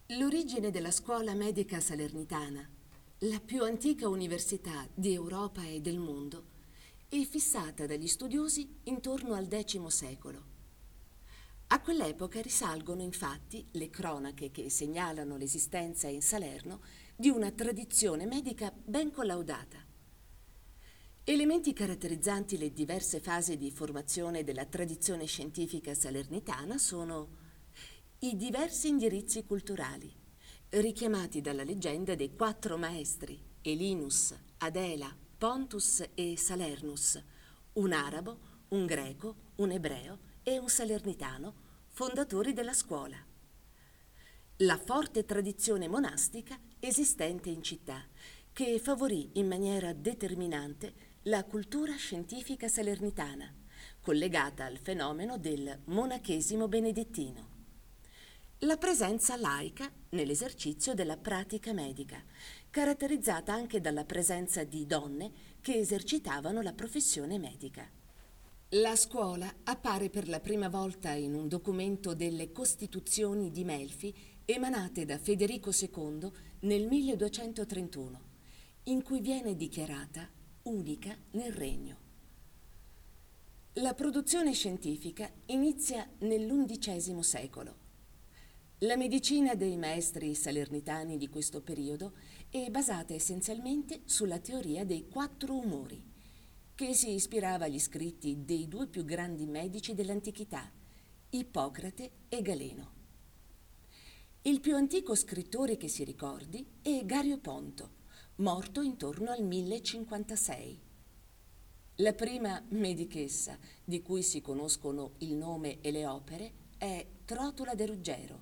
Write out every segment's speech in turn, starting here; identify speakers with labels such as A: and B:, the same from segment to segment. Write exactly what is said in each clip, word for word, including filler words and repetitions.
A: L'origine della scuola medica salernitana, la più antica università di Europa e del mondo, è fissata dagli studiosi intorno al X secolo. A quell'epoca risalgono infatti le cronache che segnalano l'esistenza in Salerno di una tradizione medica ben collaudata. Elementi caratterizzanti le diverse fasi di formazione della tradizione scientifica salernitana sono i diversi indirizzi culturali, richiamati dalla leggenda dei quattro maestri, Elinus, Adela, Pontus e Salernus, un arabo, un greco, un ebreo e un salernitano, fondatori della scuola. La forte tradizione monastica esistente in città, che favorì in maniera determinante la cultura scientifica salernitana, collegata al fenomeno del monachesimo benedettino. La presenza laica nell'esercizio della pratica medica, caratterizzata anche dalla presenza di donne che esercitavano la professione medica. La scuola appare per la prima volta in un documento delle Costituzioni di Melfi emanate da Federico secondo nel milleduecentotrentuno, in cui viene dichiarata unica nel regno. La produzione scientifica inizia nell'undicesimo secolo. La medicina dei maestri salernitani di questo periodo è basata essenzialmente sulla teoria dei quattro umori, che si ispirava agli scritti dei due più grandi medici dell'antichità, Ippocrate e Galeno. Il più antico scrittore che si ricordi è Gario Ponto, morto intorno al millecinquantasei. La prima medichessa di cui si conoscono il nome e le opere è Trotula de Ruggero.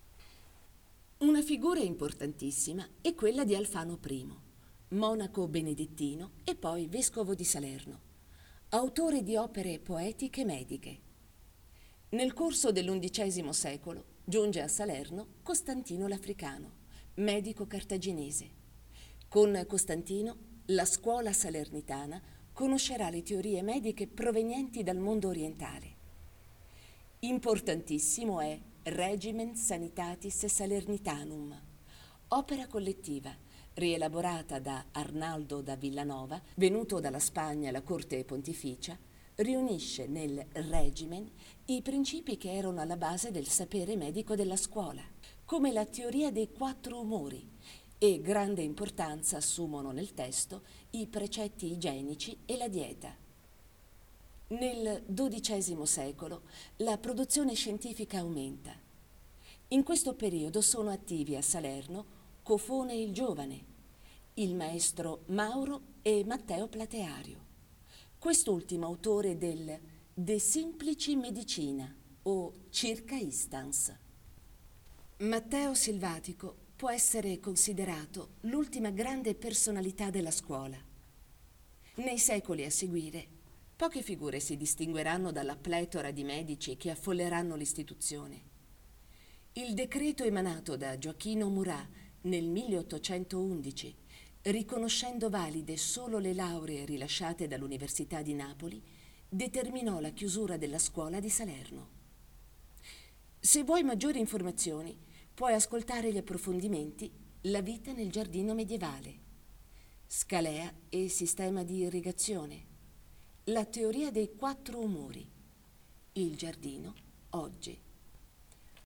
A: Una figura importantissima è quella di Alfano primo, monaco benedettino e poi vescovo di Salerno, autore di opere poetiche mediche. Nel corso dell'undicesimo secolo giunge a Salerno Costantino l'Africano, medico cartaginese. Con Costantino la scuola salernitana conoscerà le teorie mediche provenienti dal mondo orientale. Importantissimo è Regimen Sanitatis Salernitanum, opera collettiva rielaborata da Arnaldo da Villanova, venuto dalla Spagna alla corte pontificia. Riunisce nel Regimen i principi che erano alla base del sapere medico della scuola, come la teoria dei quattro umori, e grande importanza assumono nel testo i precetti igienici e la dieta. Nel dodicesimo secolo la produzione scientifica aumenta. In questo periodo sono attivi a Salerno Cofone il Giovane, il maestro Mauro e Matteo Plateario, quest'ultimo autore del De Simplici Medicina o Circa Instans. Matteo Silvatico può essere considerato l'ultima grande personalità della scuola. Nei secoli a seguire, poche figure si distingueranno dalla pletora di medici che affolleranno l'istituzione. Il decreto emanato da Gioachino Murat nel milleottocentoundici, riconoscendo valide solo le lauree rilasciate dall'Università di Napoli, determinò la chiusura della scuola di Salerno. Se vuoi maggiori informazioni, puoi ascoltare gli approfondimenti La vita nel giardino medievale, Scalea e sistema di irrigazione, la teoria dei quattro umori, il giardino oggi.